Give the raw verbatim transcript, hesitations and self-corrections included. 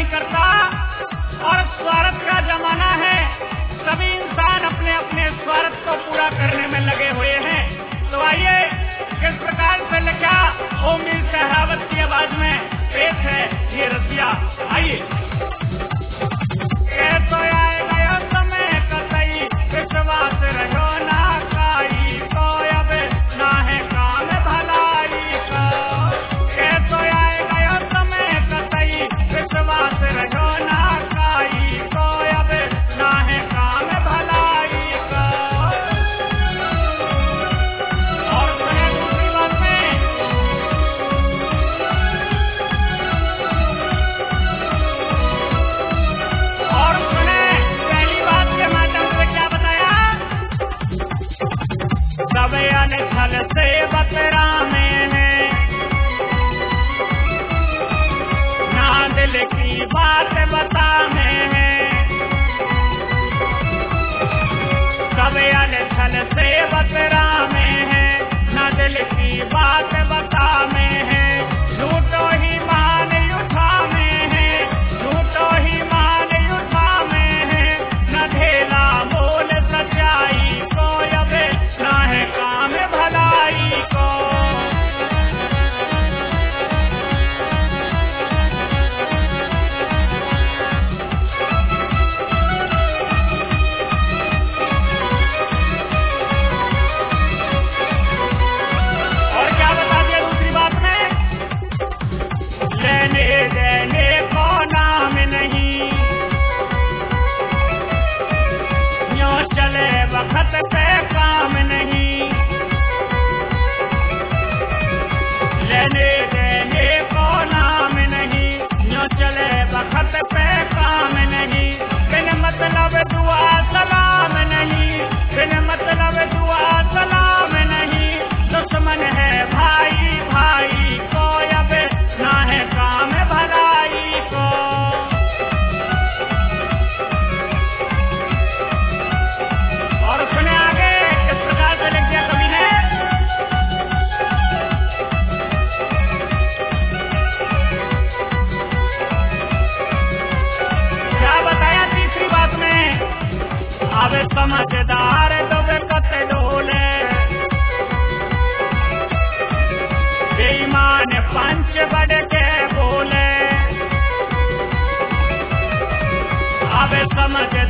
नहीं करता और स्वार्थ का जमाना है। सभी इंसान अपने अपने स्वार्थ को पूरा करने में लगे हुए हैं। तो आइए किस प्रकार से लिखा ओमिल शहावत की आवाज में पेश है ये रसिया। आइए। तो आएगा समय कतई विश्वास रहो ना काई तो अब ना है काम भलाई का। तो आएगा समय कतई विश्वास रहो ना काई तो अब ना है काम भलाई का। और सुने दूसरी बात में और सुने पहली बात के माध्यम से क्या बताया। सब अनछल से बतरा में है ना दिल की बात बता में है। सब अनछल से बतरा में है ना दिल की बात बता में है। झूठो ही मान उठा में है झूठो ही मान उठा में है। न ढेला मोल सच्चाई को अब ना है काम भलाई को। और क्या बता दिया दूसरी बात में। लेने देने को नाम नहीं यूं चले वक्त पे काम नहीं। लेने देने को नाम नहीं यूं चले वक्त पे काम नहीं। बिन मतलब दुआ सलाम नहीं बिन मतलब दुआ सलाम नहीं। दुश्मन है भाई भाई को अब ना है काम भलाई को। और सुने आगे किस प्रकार से लिख दिया कवि ने। क्या बताया तीसरी बात में। अब समझदार डूबे कते डोले बेईमान पंच बढ़ के बोले। अब समझ